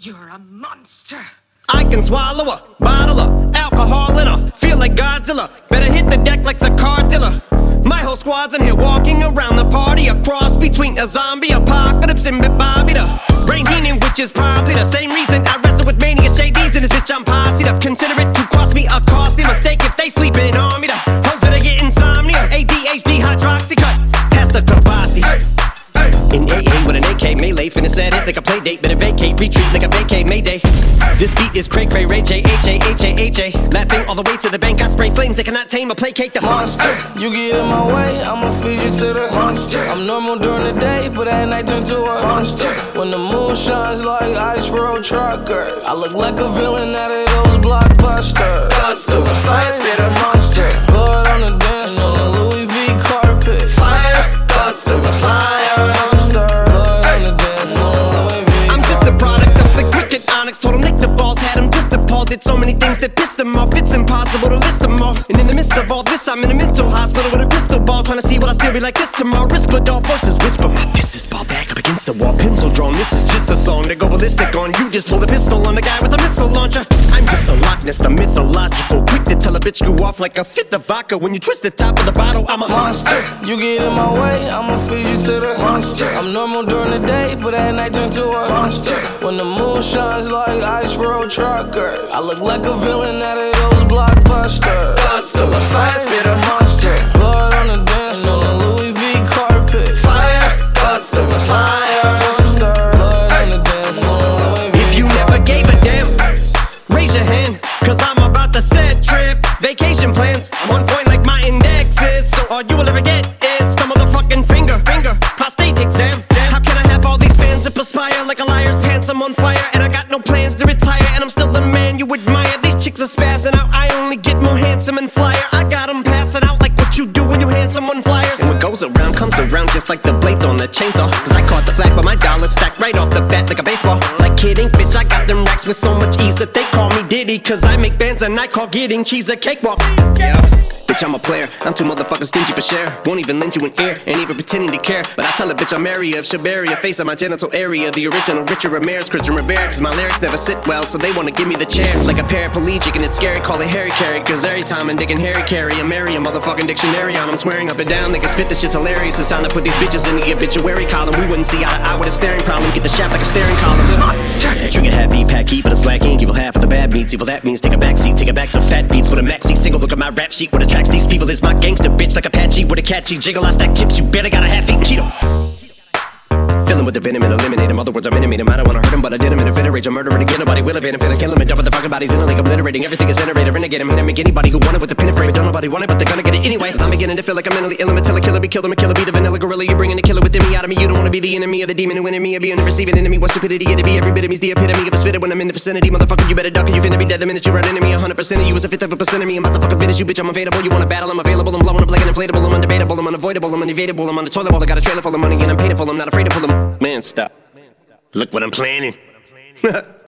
You're a monster. I can swallow a bottle of alcohol in her. Feel like Godzilla. Better hit the deck like the car dealer. My whole squad's in here walking around the party. A cross between a zombie apocalypse and Bobby the Brain Heenan, which is probably the same reason I wrestle with mania shadies in this bitch. I'm posse'd up. Consider it to cost me a costly mistake if they sleeping on me. The hoes better get insomnia. ADHD hydroxy cut. Pass the Kavasi. In AA with an AK melee, finna set it like a play date. Better vacate, retreat like a vacay Mayday. This beat is cray cray, Ray J, H-A-H-A-H-A. Laughing all the way to the bank, I spray flames. They cannot tame or placate the monster. You get in my way, I'ma feed you to the monster. I'm normal during the day, but at night turn to a monster. When the moon shines like ice road truckers, I look like a villain out of those blockbusters. Blood to the fire, spit a monster. Blood on the dance floor, the Louis V carpet. Fire, blood to the fire. Told him lick the balls, had him just appalled. Did so many things that pissed him off, it's impossible to list them all. And in the midst of all this, I'm in a mental hospital with a crystal ball, trying to see what I still be like this tomorrow. Whisper, dog voices whisper, my fist is ball back up against the wall, pencil drawn. This is just a song to go ballistic on. You just pull the pistol on the guy with a missile launcher. I'm just a Loch Ness, the mythological, quick to tell a bitch you off like a fifth of vodka. When you twist the top of the bottle, I'm a monster. You get in my way, I'ma feed you to the monster. I'm normal during the day, but at night turn to a monster. When the moon shines like ice road truckers, I look like a villain out of those blockbusters. Blood to the fire, spit a monster. Blood on the dance floor, the Louis V carpet. Fire, blood to the fire. Monster, blood on the dance floor, Louis V. If you never gave a damn, raise your hand, cause I'm about to set trip. Vacation plans, I'm on point like my index is. So all you will ever get is some motherfucking finger. Prostate exam. How can I have all these fans that perspire like a liar's pants? I'm on fire and I got no plans to retire, and I'm still the man you admire. These chicks are spazzing out, I only get more handsome and flyer. I got them passing out like what you do when you hand someone flyers. And what goes around comes around just like the blades on the chainsaw. Cause I caught the flag but my dollar stacked right off the bat like a baseball. Like kidding, bitch, I got them racks with so much ease that they call me Diddy. Cause I make bands and I call getting cheese a cakewalk. Yeah, bitch, I'm a player, I'm too motherfucking stingy for share. Won't even lend you an ear, ain't even pretending to care. But I tell a bitch I'm area of Shabaria, face of my genital area. The original Richard Ramirez, Christian Rivera. Cause my lyrics never sit well, so they wanna give me the chair. Like a paraplegic and it's scary, call it Harry Carry. Cause every time I'm digging Harry Carry, I'm marry a motherfucking dictionary on. I'm swearing up and down, they can spit this shit's hilarious. It's time to put these bitches in the obituary column. We wouldn't see eye to eye with a staring problem. Get the shaft like a staring column. Trigger happy, pack heat, but it's black ink. Evil half of the bad meats, evil that means take a backseat. Take it back to fat beats with a maxi single. Look at my rap sheet, what attracts these people is my gangster bitch. Like Apache with a catchy jiggle. I stack chips, you better got a half-eaten Cheeto. Fill him with the venom and eliminate him. Other words, I'm intimate him. I don't wanna hurt him, but I did him in a fit of rage. I'm murdering again, nobody will evade him. Finna kill him and dump the fucking bodies in a lake, obliterating everything is iterated. Renegade him, hit him, make anybody who want it with the pin and frame. Don't nobody want it, but they're gonna get it anyway. Cause I'm beginning to feel like I'm mentally ill. I'm a killer, be killed, I'm a killer, be the vanilla gorilla. You're bringing the killer within me out of me. You don't wanna be the enemy of the demon who in me. Or be in the receiving enemy. What stupidity it'd be. Every bit of me's the epitome of a spitter when I'm in the vicinity. Motherfucker, you better duck or you finna be dead the minute you run into me. 100% of you is a fifth of a percent of me. I'm about to fucking finish you, bitch. I'm available. You wanna battle? I'm available. I'm blowing up like an inflatable. I'm undebatable. I'm unavoidable. I'm unevadable. I'm on the toilet bowl. I got a trailer full of money and I'm paid for. I'm not afraid to pull them. Man, stop. Look what I'm planning.